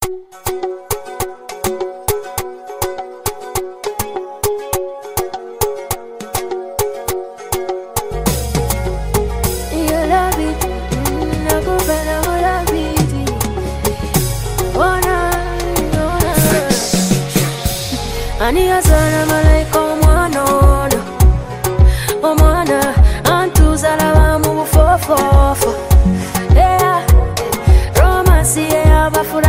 Ania sana malaika omwana omwana antuzala bamu bufofofo yeah romance ya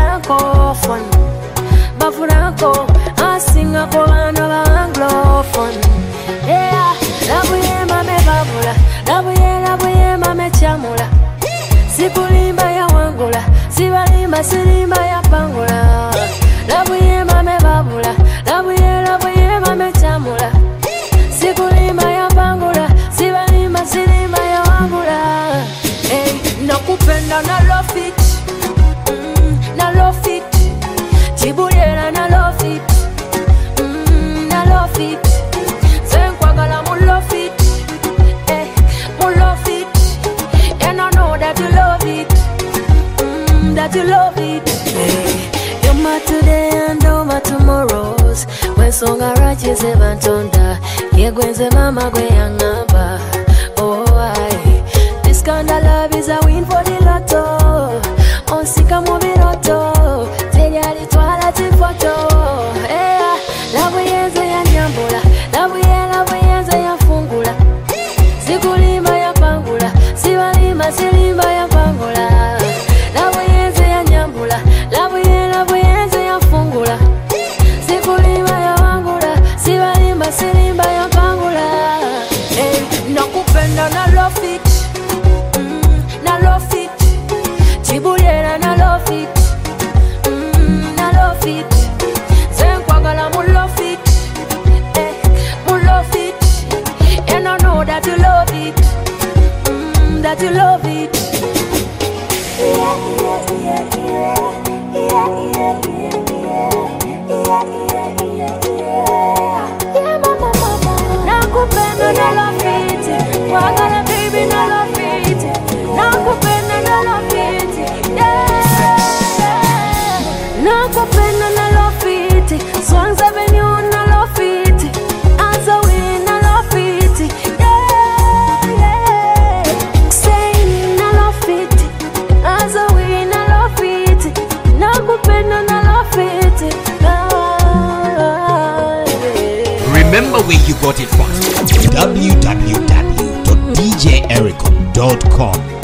bafranco asinga ko bana ba anglophone yeah labuye mame babula labuye mame chamula sikulimba ya wangula sirimba ya pangula labuye mame babula labuye mame chamula sikulimba ya pangula sirimba ya wangula hey nakupenda na love it na love it chibulera na love it na love it senkwagala mu love it eh mu love it and I know that you love it that you love it hey you're my today and all my tomorrows when song arachize bantonda yegwenze mama gwe yangamba oh I this kind of love is a win for the lotto onsika mu biroto teyali twala tifoto yeah labuyenze ya nyambula labuyenze ya fungula sikulimba ya pangula sirimba ya pangula labuyenze ya nyambula labuyenze ya fungula sikulimba ya wangula sirimba ya pangula hey nakupenda na love it na love it chibulera na love it na love it senkwagala mu love it eh mu love it and I know that you love it that you love it nakupenda na love it wagala baby na love it nakupenda na love it yeah nakupenda na love it Swans Avenue na love it Azawi na love it yeah say na love it Azawi na love it nakupenda na love it Remember where you got it from. www.djericom.com